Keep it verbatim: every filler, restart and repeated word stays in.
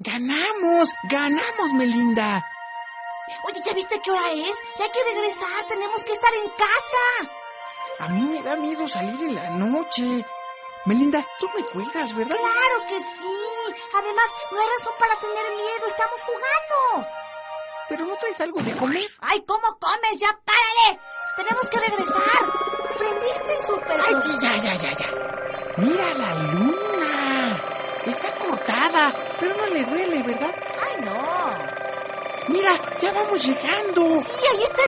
¡Ganamos! ¡Ganamos, Melinda! Oye, ¿ya viste qué hora es? Ya hay que regresar, tenemos que estar en casa. A mí me da miedo salir en la noche. Melinda, tú me cuidas, ¿verdad? Claro que sí. Además, no hay razón para tener miedo, estamos jugando. ¿Pero no traes algo de comer? ¡Ay, cómo comes! ¡Ya párale! Tenemos que regresar. ¿Prendiste el súper? ¡Ay, sí, ya, ya, ya, ya! ¡Mira la luna! Está cortada, pero no le duele, ¿verdad? ¡Ay, no! ¡Mira, ya vamos llegando! Sí, ahí está